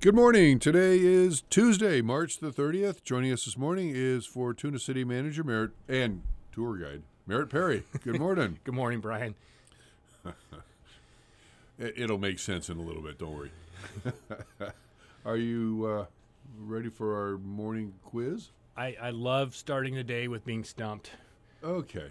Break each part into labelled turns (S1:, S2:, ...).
S1: Good morning. Today is Tuesday, March the 30th. Joining us this morning is Fortuna City Manager Merritt and Tour Guide Merritt Perry. Good morning.
S2: Good morning, Brian.
S1: It'll make sense in a little bit, don't worry. Are you ready for our morning quiz?
S2: I love starting the day with being stumped.
S1: Okay.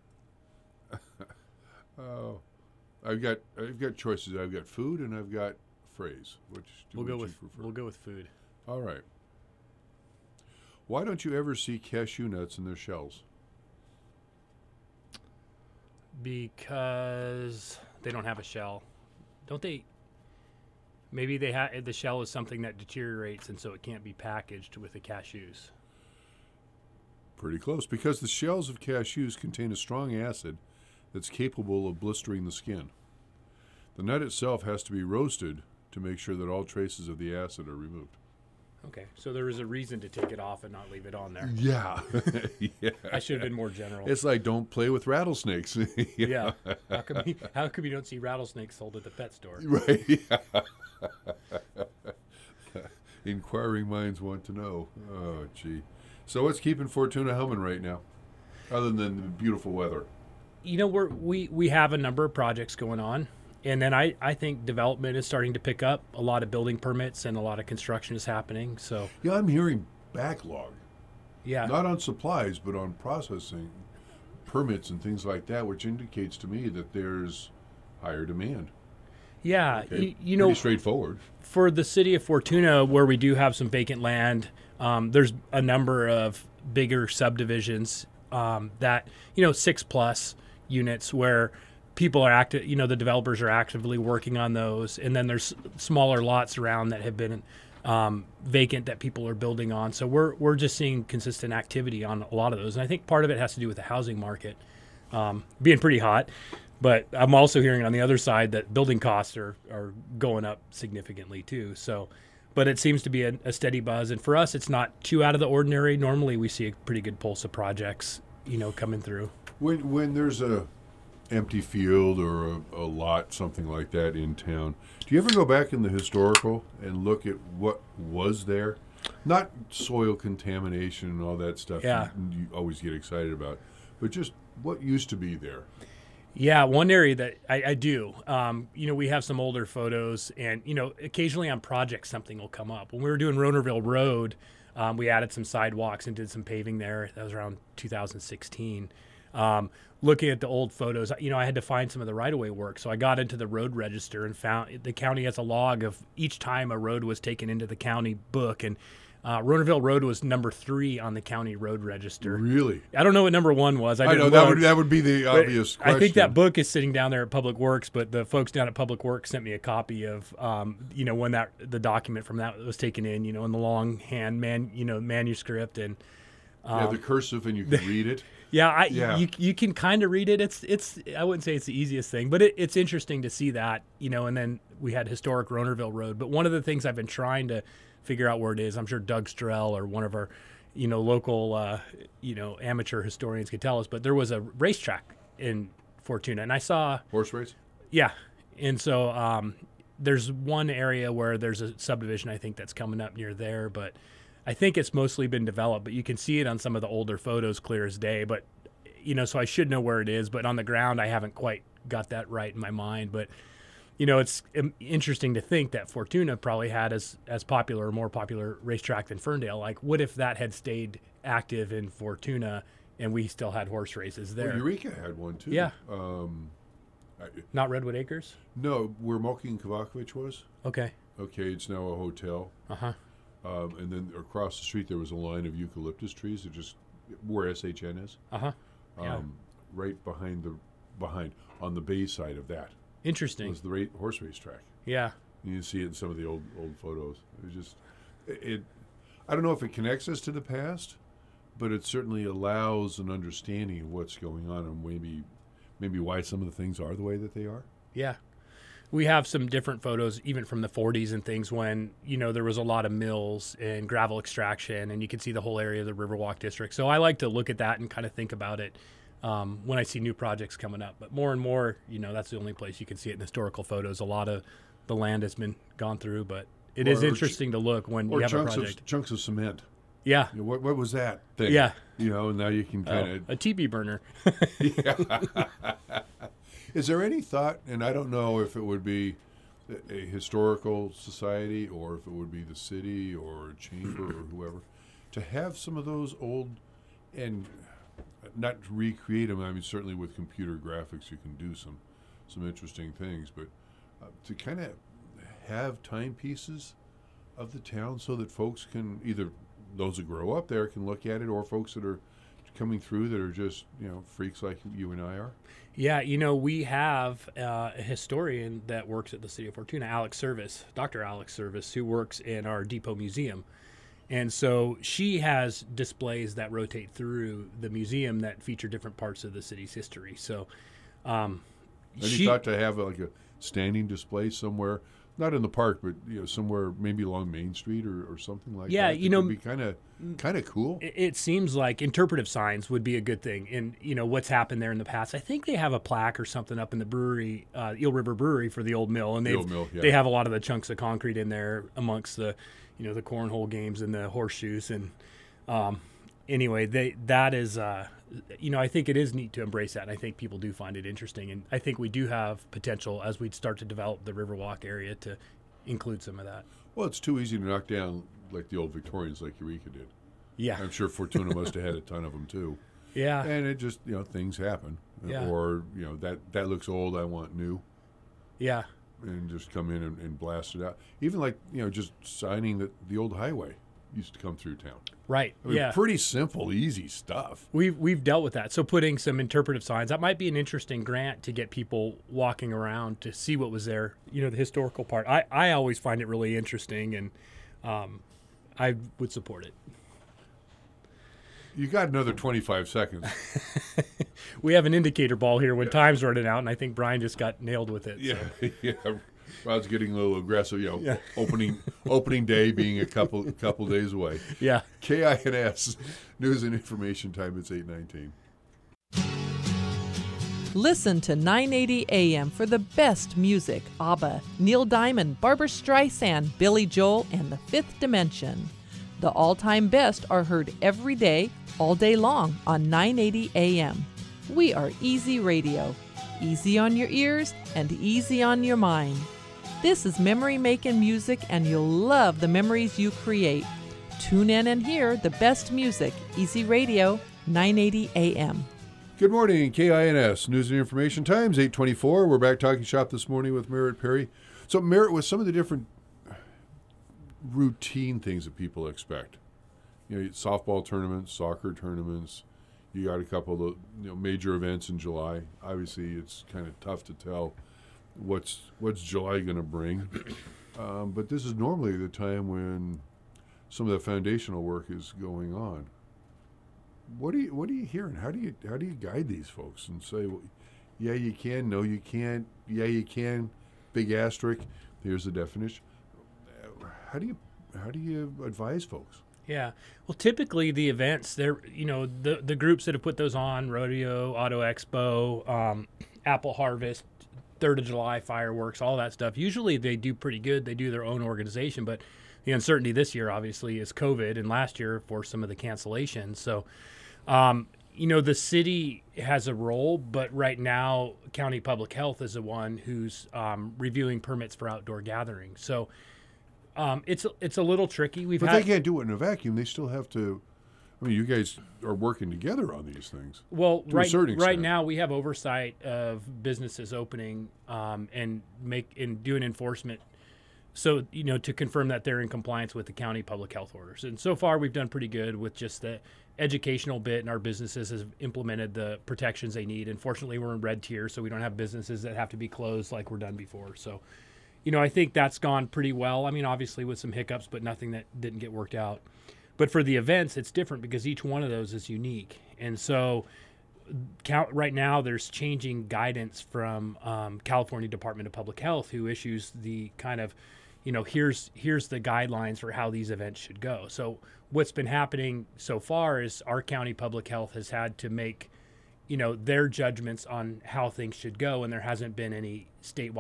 S1: Oh, I've got choices. I've got food and I've got phrase. Which do you prefer?
S2: We'll go with food.
S1: All right. Why don't you ever see cashew nuts in their shells?
S2: Because they don't have a shell, don't they? Maybe the shell is something that deteriorates, and so it can't be packaged with the cashews.
S1: Pretty close. Because the shells of cashews contain a strong acid that's capable of blistering the skin. The nut itself has to be roasted to make sure that all traces of the acid are removed.
S2: Okay, so there is a reason to take it off and not leave it on there.
S1: Yeah. Yeah.
S2: I should have been more general.
S1: It's like don't play with rattlesnakes.
S2: Yeah. How come you don't see rattlesnakes sold at the pet store?
S1: Right. Yeah. Inquiring minds want to know. Oh, gee. So what's keeping Fortuna humming right now, other than the beautiful weather?
S2: You know, we have a number of projects going on. And then I think development is starting to pick up. A lot of building permits and a lot of construction is happening. So
S1: Yeah, I'm hearing backlog.
S2: yeah,
S1: Not on supplies, but on processing, permits and things like that, which indicates to me that there's higher demand.
S2: yeah.
S1: Okay.
S2: You know,
S1: Pretty straightforward.
S2: for the city of Fortuna, where we do have some vacant land, there's a number of bigger subdivisions that 6+ units where people are active. You know, the developers are actively working on those, and then there's smaller lots around that have been vacant that people are building on. So we're just seeing consistent activity on a lot of those, and I think part of it has to do with the housing market being pretty hot. But I'm also hearing on the other side that building costs are going up significantly too. So, but it seems to be a steady buzz, and for us, it's not too out of the ordinary. Normally, we see a pretty good pulse of projects, coming through.
S1: When there's a empty field or a lot, something like that in town, do you ever go back in the historical and look at what was there? Not soil contamination and all that stuff
S2: Yeah.
S1: you always get excited about, but just what used to be there.
S2: Yeah, one area that I do, we have some older photos, and, occasionally on projects something will come up. When we were doing Ronerville Road, we added some sidewalks and did some paving there. That was around 2016. Looking at the old photos, I had to find some of the right-of-way work. So I got into the road register and found the county has a log of each time a road was taken into the county book. And Ronerville Road was number 3 on the county road register.
S1: Really?
S2: I don't know what number 1 was.
S1: I know that would be the obvious question.
S2: I think that book is sitting down there at Public Works, but the folks down at Public Works sent me a copy of, when the document from that was taken in, in the longhand manuscript, and
S1: the cursive, and you can read it.
S2: Yeah, you can kind of read it. It's I wouldn't say it's the easiest thing, but it's interesting to see that, and then we had historic Ronerville Road. But one of the things I've been trying to figure out where it is, I'm sure Doug Strell or one of our, local, amateur historians could tell us, but there was a racetrack in Fortuna, and I saw
S1: Horse race?
S2: Yeah, and so there's one area where there's a subdivision I think that's coming up near there, but I think it's mostly been developed, but you can see it on some of the older photos clear as day. But, so I should know where it is. But on the ground, I haven't quite got that right in my mind. But, it's interesting to think that Fortuna probably had as popular or more popular racetrack than Ferndale. Like, what if that had stayed active in Fortuna and we still had horse races there?
S1: Well, Eureka had one, too.
S2: Yeah. Not Redwood Acres?
S1: No, where Mulkey and Kovacevic was.
S2: Okay.
S1: Okay, it's now a hotel.
S2: Uh-huh.
S1: And then across the street there was a line of eucalyptus trees that just where SHN is.
S2: Uh-huh. Yeah.
S1: Right behind on the bay side of that.
S2: Interesting.
S1: Was the horse race track.
S2: Yeah.
S1: You can see it in some of the old photos. It was just I don't know if it connects us to the past, but it certainly allows an understanding of what's going on and maybe why some of the things are the way that they are.
S2: Yeah. We have some different photos, even from the 40s and things, when, there was a lot of mills and gravel extraction, and you can see the whole area of the Riverwalk District. So I like to look at that and kind of think about it when I see new projects coming up. But more and more, that's the only place you can see it in historical photos. A lot of the land has been gone through, but It is interesting to look when you have a project.
S1: Chunks of cement.
S2: Yeah.
S1: You know, what was that thing?
S2: Yeah.
S1: You know, and now you can kind of
S2: a TB burner.
S1: Is there any thought, and I don't know if it would be a historical society or if it would be the city or a chamber or whoever, to have some of those old, and not recreate them. I mean, certainly with computer graphics you can do some interesting things, but to kind of have timepieces of the town so that folks can, either those that grow up there can look at it, or folks that are coming through that are just, you know, freaks like you and I are.
S2: Yeah, you know, we have a historian that works at the City of Fortuna, Dr. Alex Service, who works in our Depot Museum. And so she has displays that rotate through the museum that feature different parts of the city's history. So,
S1: any thought to have like a standing display somewhere, not in the park, but you know, somewhere maybe along Main Street or something like that?
S2: Yeah, you know,
S1: would be kind of cool.
S2: It seems like interpretive signs would be a good thing. And you know what's happened there in the past. I think they have a plaque or something up in the brewery, Eel River Brewery, for the old mill, and they have a lot of the chunks of concrete in there amongst the, you know, the cornhole games and the horseshoes. And anyway, that is, you know, I think it is neat to embrace that. And I think people do find it interesting. And I think we do have potential as we start to develop the Riverwalk area to include some of that.
S1: Well, it's too easy to knock down like the old Victorians like Eureka did.
S2: Yeah.
S1: I'm sure Fortuna must have had a ton of them too.
S2: Yeah.
S1: And it just, you know, things happen.
S2: Yeah.
S1: Or, you know, that looks old, I want new.
S2: Yeah.
S1: And just come in and blast it out. Even like, you know, just signing that the old highway used to come through town.
S2: Right.
S1: I mean, pretty simple, easy stuff.
S2: We've dealt with that. So putting some interpretive signs, that might be an interesting grant to get people walking around to see what was there. You know, the historical part. I always find it really interesting, and I would support it.
S1: You got another 25 seconds.
S2: We have an indicator ball here when time's running out, and I think Brian just got nailed with it.
S1: Yeah,
S2: so.
S1: Yeah. Rod's getting a little aggressive. You know, opening day being a couple days away.
S2: Yeah.
S1: KINS News and Information Time. It's 8:19.
S3: Listen to 980 AM for the best music. ABBA, Neil Diamond, Barbra Streisand, Billy Joel, and The Fifth Dimension. The all-time best are heard every day, all day long on 980 AM. We are Easy Radio. Easy on your ears and easy on your mind. This is memory-making music, and you'll love the memories you create. Tune in and hear the best music. Easy Radio, 980 AM.
S1: Good morning, KINS News and Information Times, 8:24. We're back talking shop this morning with Merritt Perry. So, Merritt, with some of the different routine things that people expect, you know, softball tournaments, soccer tournaments, you got a couple of, you know, major events in July. Obviously, it's kind of tough to tell what's July going to bring, but this is normally the time when some of the foundational work is going on. What are you hearing? How do you guide these folks and say, well, yeah, you can, no, you can't, yeah, you can, big asterisk, here's the definition. How do you advise folks?
S2: Yeah. Well, typically the events, they're, you know, the groups that have put those on, Rodeo, Auto Expo, Apple Harvest, 3rd of July fireworks, all that stuff, usually they do pretty good. They do their own organization, but the uncertainty this year obviously is COVID, and last year for some of the cancellations. So, you know, the city has a role, but right now County Public Health is the one who's reviewing permits for outdoor gatherings. So it's a little tricky.
S1: But they can't do it in a vacuum. They still have to. I mean, you guys are working together on these things.
S2: Well, right now we have oversight of businesses opening and doing enforcement. So, you know, to confirm that they're in compliance with the county public health orders. And so far we've done pretty good with just the educational bit, and our businesses have implemented the protections they need. Unfortunately, we're in red tier, so we don't have businesses that have to be closed like we're done before. So, you know, I think that's gone pretty well. I mean, obviously with some hiccups, but nothing that didn't get worked out. But for the events, it's different because each one of those is unique. And so right now there's changing guidance from California Department of Public Health, who issues the kind of, you know, here's the guidelines for how these events should go. So what's been happening so far is our county public health has had to make, you know, their judgments on how things should go, and there hasn't been any statewide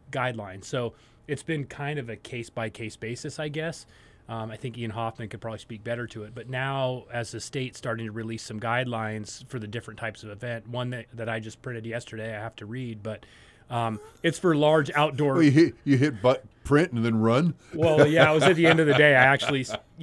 S2: guidelines. So it's been kind of a case-by-case basis, I guess. I think Ian Hoffman could probably speak better to it. But now, as the state's starting to release some guidelines for the different types of event, one that I just printed yesterday, I have to read, but it's for large outdoor.
S1: Well, you hit print and then run.
S2: Well, yeah, it was at the end of the day. I actually,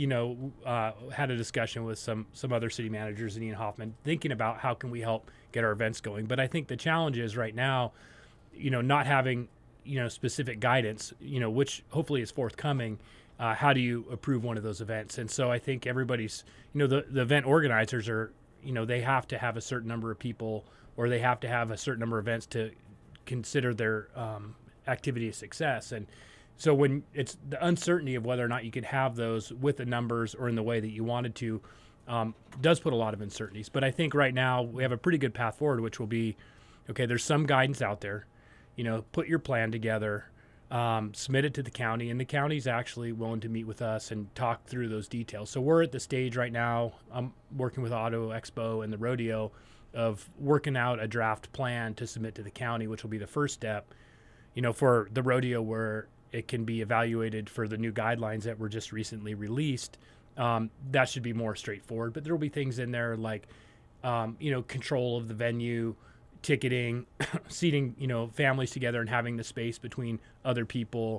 S2: had a discussion with some other city managers and Ian Hoffman, thinking about how can we help get our events going. But I think the challenge is right now, not having specific guidance, which hopefully is forthcoming. How do you approve one of those events? And so I think everybody's, the event organizers are, they have to have a certain number of people, or they have to have a certain number of events to consider their activity a success. And so when it's the uncertainty of whether or not you can have those with the numbers or in the way that you wanted to, does put a lot of uncertainties. But I think right now we have a pretty good path forward, which will be, okay, there's some guidance out there, put your plan together, submit it to the county, and the county's actually willing to meet with us and talk through those details. So we're at the stage right now, I'm working with Auto Expo and the rodeo of working out a draft plan to submit to the county, which will be the first step, for the rodeo, where it can be evaluated for the new guidelines that were just recently released. That should be more straightforward, but there will be things in there like, control of the venue, ticketing, seating, families together and having the space between other people,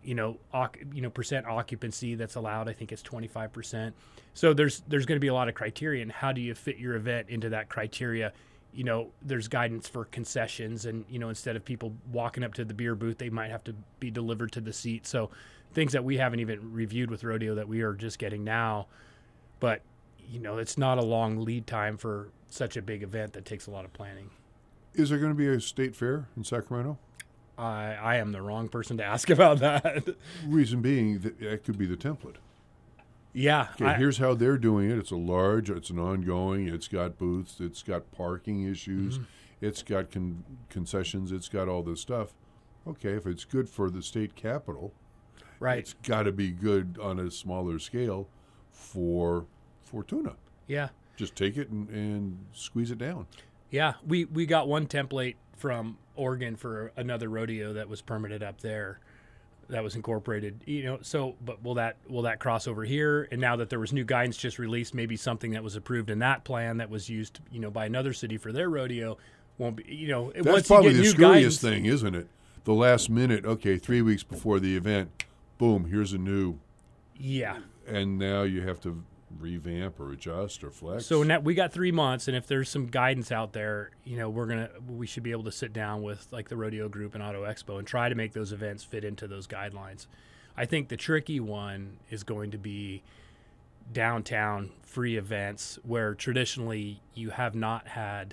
S2: percent occupancy that's allowed. I think it's 25%. So there's going to be a lot of criteria, and how do you fit your event into that criteria? There's guidance for concessions, and, instead of people walking up to the beer booth, they might have to be delivered to the seat. So things that we haven't even reviewed with rodeo that we are just getting now. But, it's not a long lead time for such a big event that takes a lot of planning.
S1: Is there going to be a state fair in Sacramento?
S2: I am the wrong person to ask about that.
S1: Reason being that could be the template.
S2: Yeah.
S1: Okay, here's how they're doing it. It's it's an ongoing, it's got booths, it's got parking issues, it's got concessions, it's got all this stuff. Okay, if it's good for the state capital,
S2: right,
S1: it's got to be good on a smaller scale for Fortuna.
S2: Yeah.
S1: Just take it and squeeze it down. Yeah,
S2: we got one template from Oregon for another rodeo that was permitted up there, that was incorporated. So but will that cross over here? And now that there was new guidance just released, maybe something that was approved in that plan that was used, by another city for their rodeo won't be.
S1: That's probably the scariest thing, isn't it? The last minute. Okay, 3 weeks before the event, boom, here's a new.
S2: Yeah.
S1: And now you have to revamp or adjust or flex.
S2: So now we got 3 months, and if there's some guidance out there, we should be able to sit down with like the rodeo group and Auto Expo and try to make those events fit into those guidelines. I think the tricky one is going to be downtown free events, where traditionally you have not had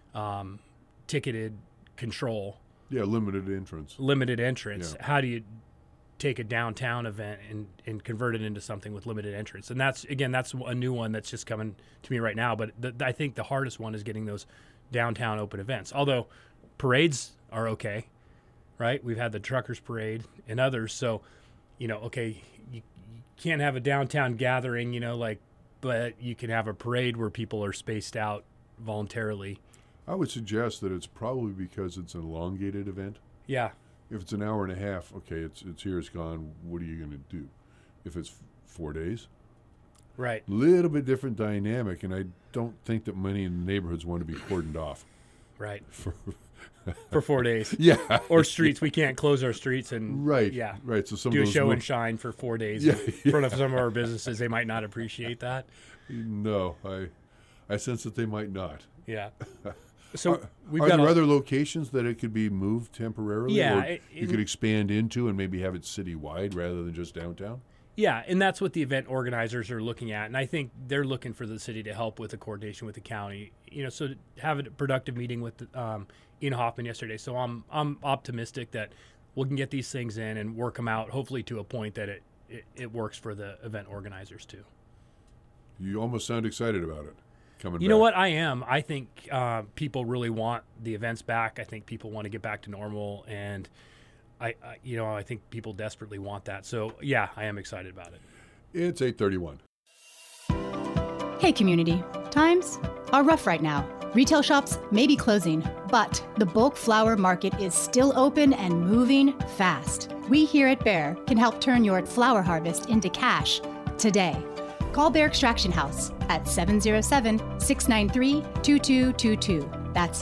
S2: ticketed control.
S1: Yeah, limited entrance.
S2: Yeah. How do you take a downtown event and convert it into something with limited entrance? And that's a new one that's just coming to me right now. But I think the hardest one is getting those downtown open events. Although parades are okay, right? We've had the Truckers Parade and others. So, okay, you can't have a downtown gathering, but you can have a parade where people are spaced out voluntarily.
S1: I would suggest that it's probably because it's an elongated event.
S2: Yeah.
S1: If it's an hour and a half, okay, it's here, it's gone. What are you going to do? If it's 4 days,
S2: right?
S1: Little bit different dynamic, and I don't think that many in the neighborhoods want to be cordoned off.
S2: Right. For 4 days.
S1: Yeah.
S2: Or streets. We can't close our streets and
S1: right.
S2: Yeah.
S1: Right. So
S2: do a show and shine for 4 days in front of some of our businesses. They might not appreciate that.
S1: No, I sense that they might not.
S2: Yeah. So
S1: are there other locations that it could be moved temporarily?
S2: Yeah,
S1: or you could expand into and maybe have it citywide rather than just downtown?
S2: Yeah, and that's what the event organizers are looking at, and I think they're looking for the city to help with the coordination with the county. So to have a productive meeting with Ian Hoffman yesterday. So I'm optimistic that we can get these things in and work them out, hopefully to a point that it works for the event organizers too.
S1: You almost sound excited about it.
S2: You know what? I am. I think people really want the events back. I think people want to get back to normal, and I think people desperately want that. So yeah, I am excited about it.
S1: It's 8:31.
S4: Hey community, times are rough right now. Retail shops may be closing, but the bulk flower market is still open and moving fast. We here at Bear can help turn your flower harvest into cash today. Call Bear Extraction House at 707-693-2222. That's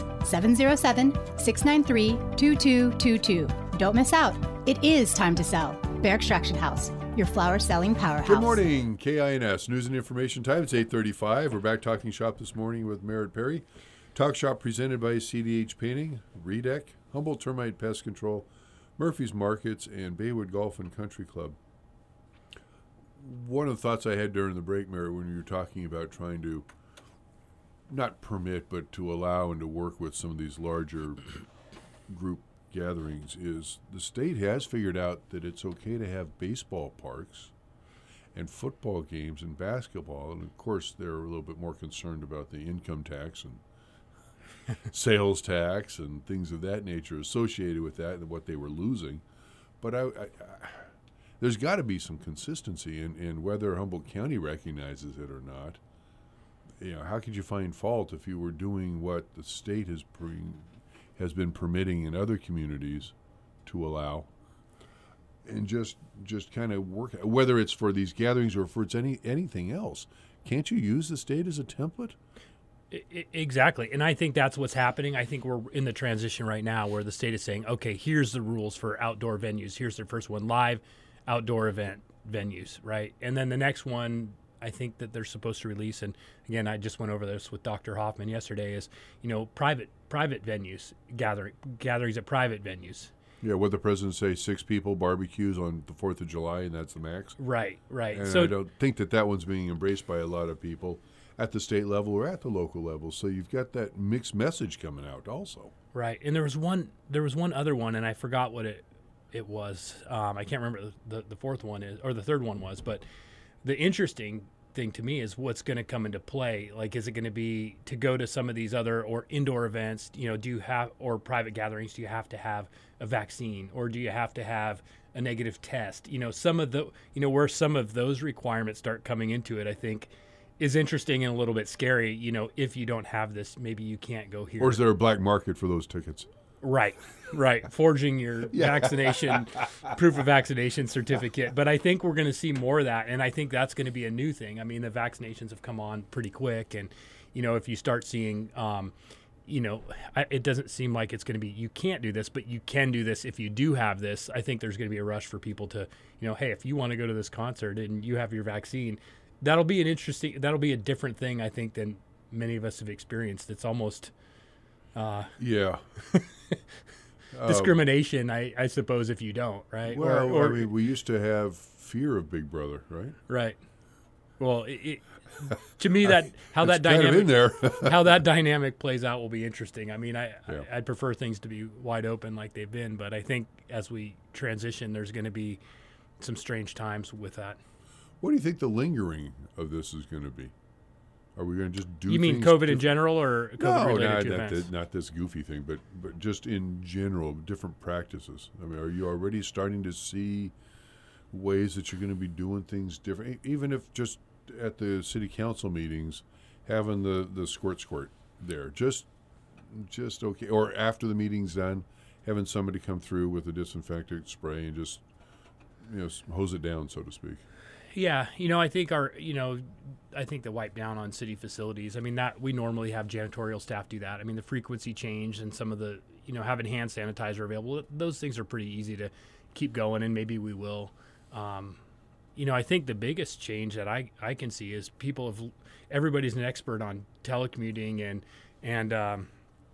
S4: 707-693-2222. Don't miss out. It is time to sell. Bear Extraction House, your flower selling powerhouse.
S1: Good morning, KINS News and Information Time. It's 8:35. We're back talking shop this morning with Merritt Perry. Talk Shop presented by CDH Painting, Redec, Humboldt Termite Pest Control, Murphy's Markets, and Baywood Golf and Country Club. One of the thoughts I had during the break, Merritt, when you were talking about trying to not permit, but to allow and to work with some of these larger group gatherings, is the state has figured out that it's okay to have baseball parks and football games and basketball. And, of course, they're a little bit more concerned about the income tax and sales tax and things of that nature associated with that and what they were losing. But there's got to be some consistency in whether Humboldt County recognizes it or not. You know, how could you find fault if you were doing what the state has been permitting in other communities to allow, and just kind of work, whether it's for these gatherings or for it's anything else? Can't you use the state as a template?
S2: Exactly. And I think that's what's happening. I think we're in the transition right now where the state is saying, okay, here's the rules for outdoor venues. Here's their first one, live outdoor event venues, right? And then the next one, I think that they're supposed to release, and again, I just went over this with Dr. Hoffman yesterday, is, you know, private venues, gatherings at private venues.
S1: Yeah, what the president say, 6 people barbecues on the 4th of July, and that's the max?
S2: Right.
S1: And
S2: so
S1: I don't think that one's being embraced by a lot of people at the state level or at the local level. So you've got that mixed message coming out also.
S2: Right. And there was one other one, and I forgot what it was. I can't remember the fourth one is, or the third one was, but the interesting thing to me is what's going to come into play. Like, is it going to be to go to some of these other or indoor events, you know, or private gatherings, do you have to have a vaccine, or do you have to have a negative test? You know, where some of those requirements start coming into it, I think is interesting and a little bit scary. You know, if you don't have this, maybe you can't go here.
S1: Or is there a black market for those tickets?
S2: Right. Forging your vaccination, proof of vaccination certificate. But I think we're going to see more of that, and I think that's going to be a new thing. I mean, the vaccinations have come on pretty quick, and, you know, if you start seeing, it doesn't seem like it's going to be, you can't do this, but you can do this if you do have this. I think there's going to be a rush for people to, you know, hey, if you want to go to this concert and you have your vaccine, that'll be a different thing, I think, than many of us have experienced. It's almost... discrimination, I suppose, if you don't, right?
S1: Well, I mean, we used to have fear of Big Brother, right?
S2: Right. Well, to me, how that dynamic plays out will be interesting. I mean, I'd prefer things to be wide open like they've been, but I think as we transition, there's going to be some strange times with that.
S1: What do you think the lingering of this is going to be? Are we going to just do?
S2: You mean COVID in general, or COVID related to events?
S1: Not this goofy thing, but just in general, different practices. I mean, are you already starting to see ways that you're going to be doing things different? Even if just at the city council meetings, having the squirt there, just okay. Or after the meeting's done, having somebody come through with a disinfectant spray and just, you know, hose it down, so to speak.
S2: Yeah, you know, I think the wipe down on city facilities, I mean, that we normally have janitorial staff do that. I mean, the frequency change and some of the, you know, having hand sanitizer available, those things are pretty easy to keep going, and maybe we will. You know, I think the biggest change that I can see is everybody's an expert on telecommuting and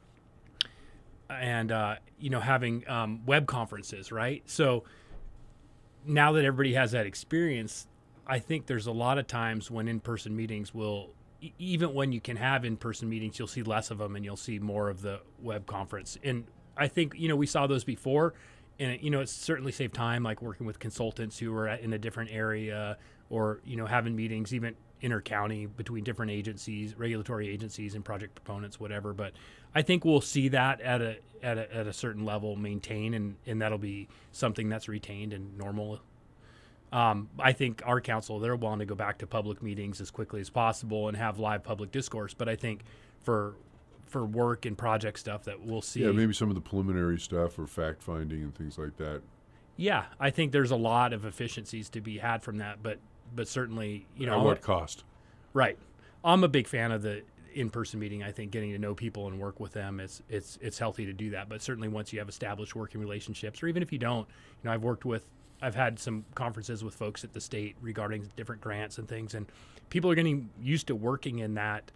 S2: you know, having web conferences, right? So now that everybody has that experience, I think there's a lot of times when in-person meetings even when you can have in-person meetings, you'll see less of them and you'll see more of the web conference. And I think, you know, we saw those before, and, you know, it's certainly saved time, like working with consultants who are in a different area, or, you know, having meetings even inter-county between different agencies, regulatory agencies and project proponents, whatever. But I think we'll see that at a certain level maintain, and that'll be something that's retained and normal. I think our council, they're willing to go back to public meetings as quickly as possible and have live public discourse. But I think for for work and project stuff that we'll see.
S1: Yeah, maybe some of the preliminary stuff or fact finding and things like that.
S2: Yeah, I think there's a lot of efficiencies to be had from that, but certainly,
S1: At what cost?
S2: Right. I'm a big fan of the in-person meeting. I think getting to know people and work with them, it's healthy to do that. But certainly once you have established working relationships, or even if you don't, I've had some conferences with folks at the state regarding different grants and things, and people are getting used to working in that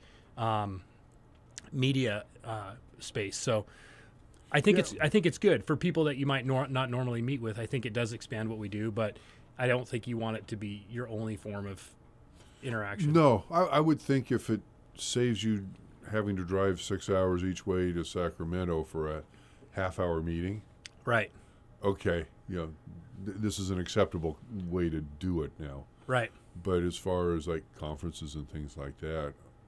S2: media space. So I think it's good for people that you might not normally meet with. I think it does expand what we do, but I don't think you want it to be your only form of interaction.
S1: No, I would think if it saves you having to drive 6 hours each way to Sacramento for a half-hour meeting.
S2: Right.
S1: Okay, this is an acceptable way to do it now.
S2: Right.
S1: But as far as like conferences and things like that,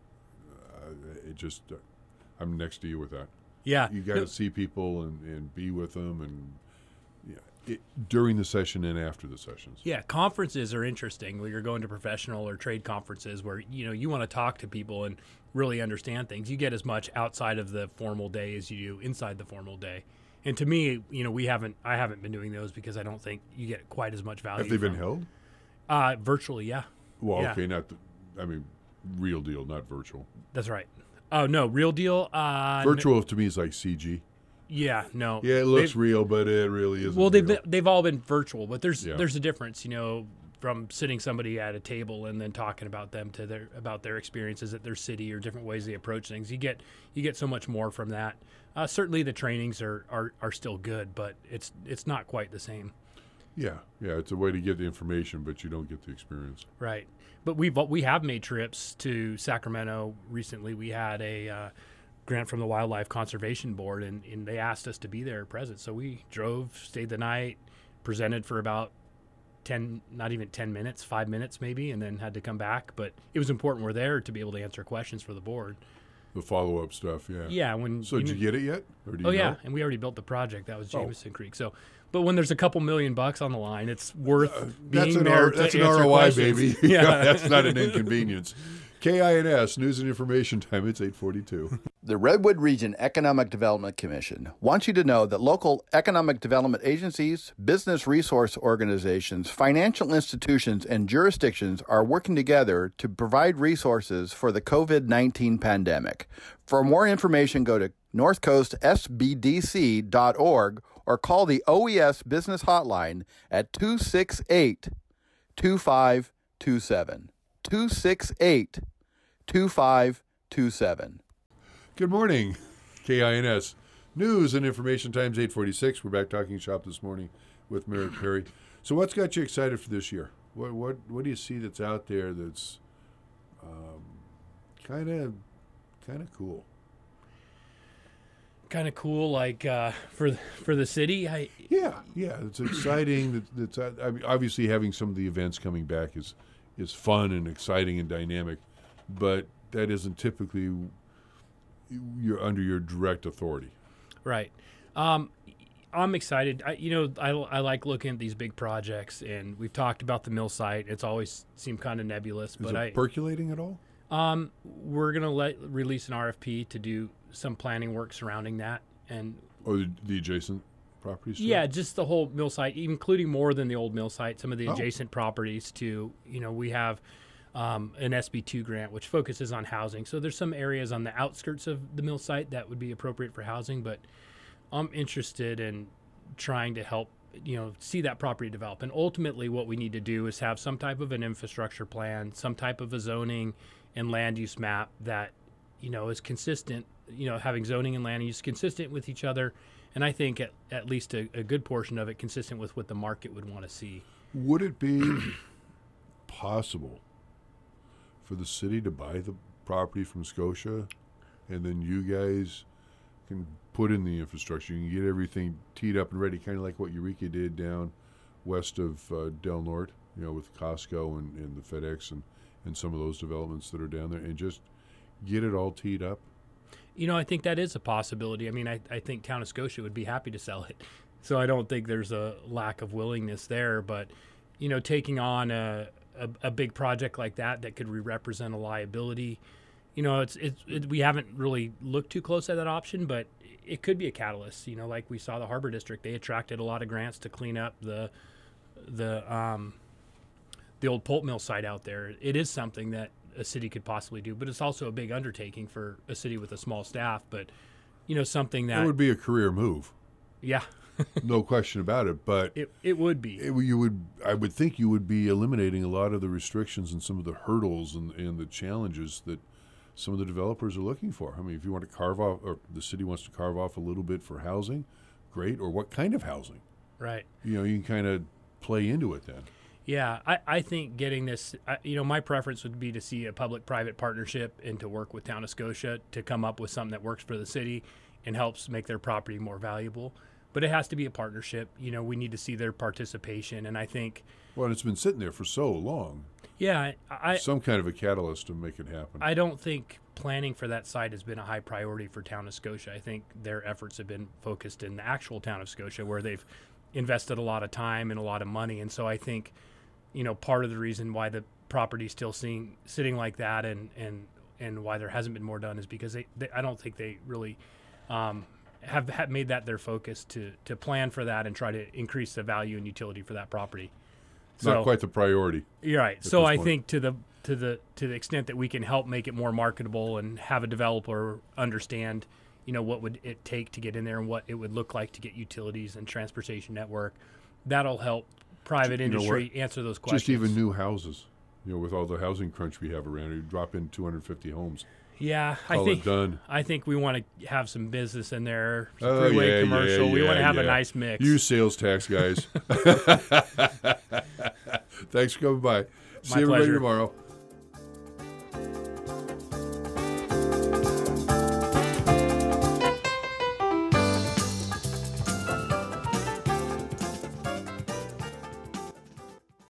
S1: I'm next to you with that.
S2: Yeah.
S1: You got to see people and be with them and during the session and after the sessions.
S2: Yeah, conferences are interesting when you're going to professional or trade conferences where you want to talk to people and really understand things. You get as much outside of the formal day as you do inside the formal day. And to me, I haven't been doing those because I don't think you get quite as much value.
S1: Have they been held?
S2: Virtually, yeah.
S1: Well,
S2: yeah.
S1: Okay, real deal, not virtual.
S2: That's right. Oh, no, real deal.
S1: Virtual to me is like CG.
S2: Yeah, no.
S1: Yeah, it looks real, but it really isn't.
S2: Well,
S1: real.
S2: they've all been virtual, but there's a difference, from sitting somebody at a table and then talking about them about their experiences at their city or different ways they approach things. You get so much more from that. Certainly, the trainings are still good, but it's not quite the same.
S1: Yeah, it's a way to get the information, but you don't get the experience.
S2: Right, but we have made trips to Sacramento recently. We had a grant from the Wildlife Conservation Board, and they asked us to be there present. So we drove, stayed the night, presented for about 5 minutes maybe, and then had to come back. But it was important we're there to be able to answer questions for the board.
S1: The follow-up stuff, yeah.
S2: Yeah.
S1: Did you get it yet? Or do you know?
S2: Yeah, and we already built the project. That was Jameson Creek. So, but when there's a couple $1 million on the line, it's worth being there to answer
S1: That's an ROI,
S2: questions.
S1: baby.
S2: Yeah.
S1: That's not an inconvenience. KINS, News and Information Time, it's 8:42.
S5: The Redwood Region Economic Development Commission wants you to know that local economic development agencies, business resource organizations, financial institutions, and jurisdictions are working together to provide resources for the COVID-19 pandemic. For more information, go to northcoastsbdc.org or call the OES Business Hotline at 268-2527. 268-2527.
S1: Good morning, KINS. News and Information Times, 8:46. We're back talking shop this morning with Merritt Perry. So what's got you excited for this year? What do you see that's out there that's kind of cool?
S2: Kind of cool, like for the city.
S1: Yeah, it's exciting. Obviously having some of the events coming back is fun and exciting and dynamic, but that isn't typically you're under your direct authority.
S2: Right. I'm excited. I like looking at these big projects, and we've talked about the mill site. It's always seemed kind of nebulous,
S1: Is it percolating at all?
S2: We're gonna release an RFP to do some planning work surrounding that, and
S1: the adjacent properties.
S2: Yeah, just the whole mill site, including more than the old mill site. Some of the adjacent properties too. We have an SB2 grant which focuses on housing. So there's some areas on the outskirts of the mill site that would be appropriate for housing, but I'm interested in trying to help see that property develop. And ultimately what we need to do is have some type of an infrastructure plan, some type of a zoning and land use map that is consistent, having zoning and land use consistent with each other, and I think at least a good portion of it consistent with what the market would want to see.
S1: Would it be possible for the city to buy the property from Scotia, and then you guys can put in the infrastructure? You can get everything teed up and ready, kind of like what Eureka did down west of Del Norte, with Costco and the FedEx and some of those developments that are down there, and just get it all teed up?
S2: I think that is a possibility. I mean, I think Town of Scotia would be happy to sell it. So I don't think there's a lack of willingness there. But, taking on a big project like that could represent a liability, we haven't really looked too close at that option, but it could be a catalyst. Like we saw the Harbor District, they attracted a lot of grants to clean up the old pulp mill site out there. It is something that a city could possibly do, but it's also a big undertaking for a city with a small staff. But something that
S1: would be a career move.
S2: Yeah.
S1: No question about it. But
S2: it would be.
S1: I would think you would be eliminating a lot of the restrictions and some of the hurdles and the challenges that some of the developers are looking for. I mean, if you want to carve off, or the city wants to carve off a little bit for housing, great. Or what kind of housing?
S2: Right.
S1: You can kind of play into it then.
S2: Yeah, I think getting this, my preference would be to see a public-private partnership and to work with Town of Scotia to come up with something that works for the city and helps make their property more valuable. But it has to be a partnership. We need to see their participation, and I think...
S1: Well, it's been sitting there for so long.
S2: Yeah.
S1: Some kind of a catalyst to make it happen.
S2: I don't think planning for that site has been a high priority for Town of Scotia. I think their efforts have been focused in the actual Town of Scotia, where they've invested a lot of time and a lot of money. And so I think, part of the reason why the property's still sitting like that and why there hasn't been more done is because I don't think they really have made that their focus to plan for that and try to increase the value and utility for that property.
S1: Not quite the priority.
S2: You're right. So I think to the extent that we can help make it more marketable and have a developer understand, what would it take to get in there and what it would look like to get utilities and transportation network, that'll help private industry answer those questions.
S1: Just even new houses, with all the housing crunch we have around, you drop in 250 homes.
S2: Yeah, I think we want to have some business in there, some freeway commercial. We want to have a nice mix.
S1: You sales tax guys. Thanks for coming by. See everybody tomorrow.